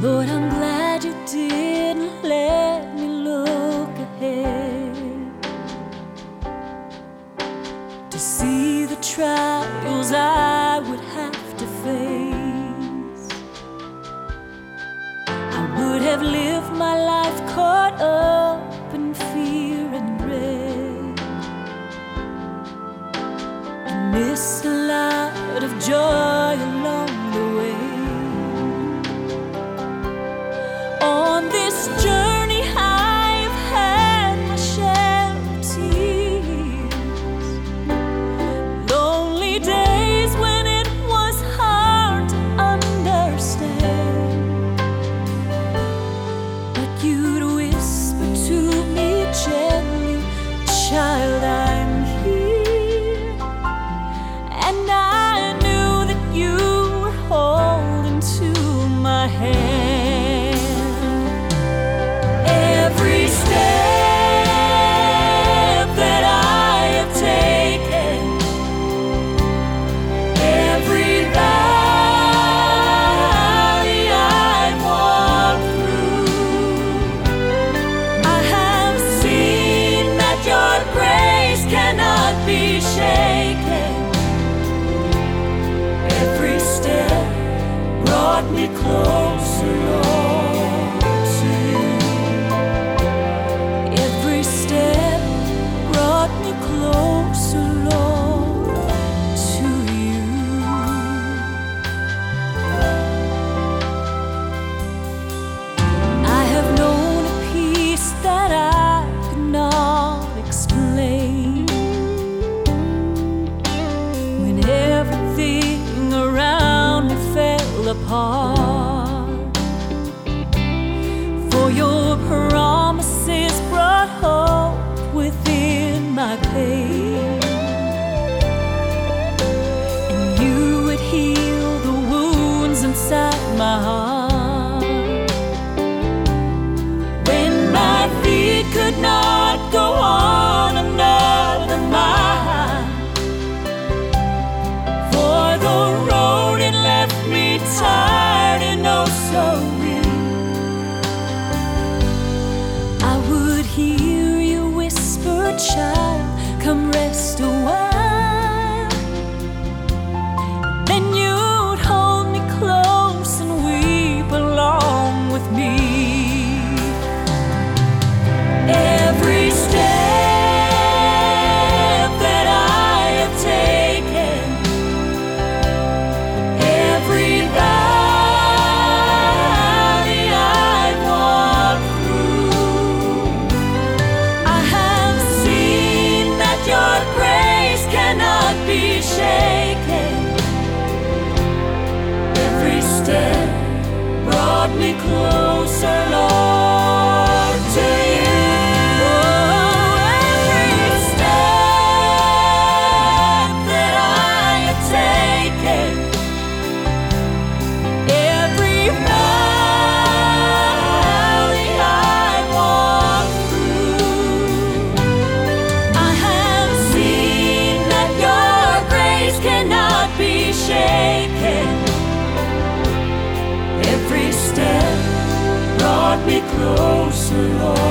Lord, I'm glad you didn't let me look ahead to see the trials I would have to face. I would have lived my life caught up in fear and dread and missed a lot of joy along the way. On this journey I have had my share of tears, lonely days when it was hard to understand, but you'd whisper to me gently, "Child, I'm here," and I knew that you were holding to my hand. Every step that I have taken, every valley I've walked through, I have seen that your grace cannot be shaken. Every step brought me closer, Lord, to you. Every step brought me closer, Lord, to you. I have known a peace that I could not explain when everything around me fell apart. For your promises brought hope within my pain, and you would heal the wounds inside my heart. When my feet could not go on another mile, for the road it left me tired and oh so weak, I would hear you whisper, "Child, come rest a while." Then you'd hold me close and weep along with me. Every step that I have taken, every valley I've walked through, I have seen that your grace cannot be shaken. Every step brought me closer, Lord, to you. Every step that I have taken, every valley I've walked through, I have seen that your grace cannot be shaken. Every step brought me closer, Lord.